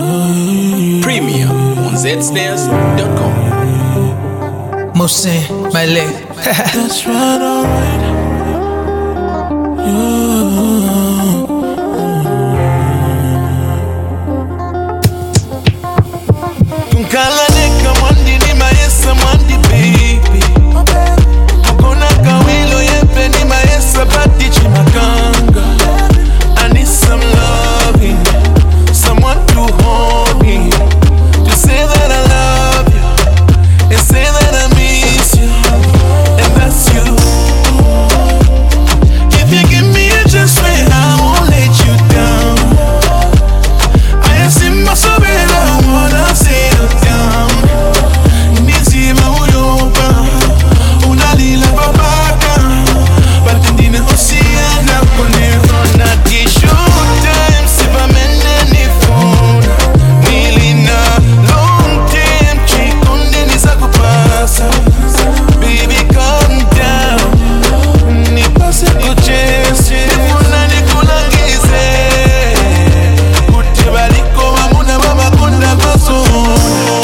Premium on zsnares.com. Mohsen, my leg. That's right, alright. Kunkala neka mwandi ni maesa mwandi baby. Mukona kawilo yepe ni maesa bati chimakanga. I need some loving, someone to hold me, to say that I love you and say that I miss you, and that's you. If you give me a chance, I won't let you down. I see my soul, I wanna settle down. Nizima uyoba, unalila babaka, batindine hosiana konero na tishu time. Sipa mende phone, nilina long time. Chikonde nizakupasa, baby calm down. Nipase kuchesi, nifuna nikulagize. Kutibaliko mamuna mama kunda kosona.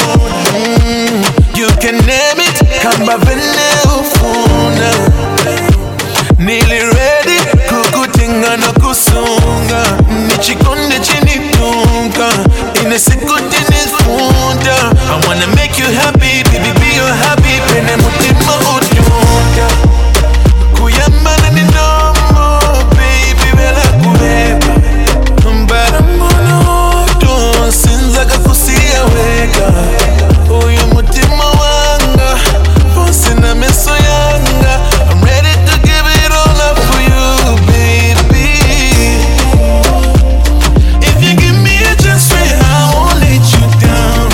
You can name it, kamba vene ufuna. Nili ready, kukutinga na kusunga. Nichikonde chini tunga, inesikuti nifunda. I wanna make you happy, baby, be you happy. Pene mutima utunda. Kuyamana ni nomo, baby, wela kubeba. Mbara mbono to, sinza kakusia weka. Uyu mutima wanga, pose na meso yanga. I'm ready to give it all up for you, baby. If you give me a chance, I won't let you down.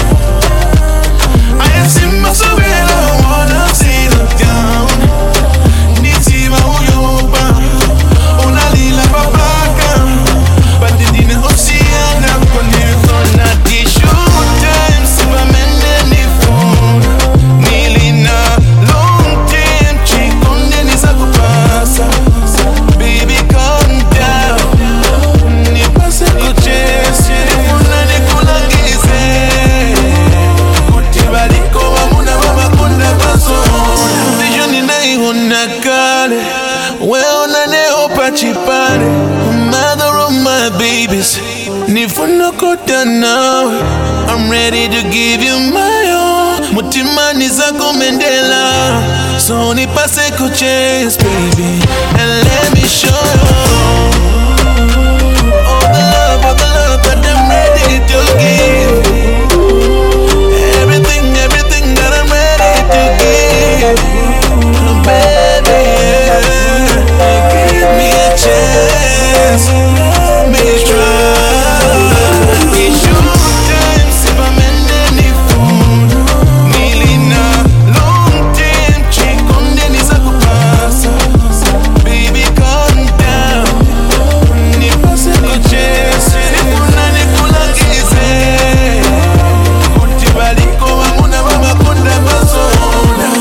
I see myself where I wanna settle down. Nizima uyoba, unalila babaka, batindine hosiana konero na tishu time. Sipa mende phone, nilina long time. Chikonde nizakupasa, baby calm down. Nipase kuchesi, nifuna nikulagize. Kutibaliko mamuna mama kunda kosona. Vision ninaihona kale, weona neo pachipale. Mother of my babies, nifuna kota nawe. I'm ready to give you my all. Mutima nizako mendela, so nipase kuchesi baby, and let me show you all the love that I'm ready to give. Everything that I'm ready to give. Baby, give me a chance, let me try. It's your time, sipa mende phone. Nilina long time, chikonde nizakupasa. Baby calm down, nipase kuchesi, nifuna nikulagize. Kutibaliko mamuna mama kunda kosona.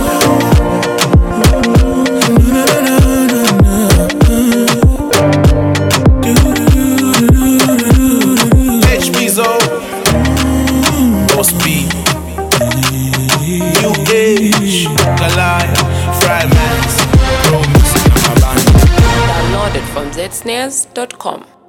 HBzo, Boss B, New Age, Goliath, Frymans, Pro Music, and my band. Downloaded from zsnares.com.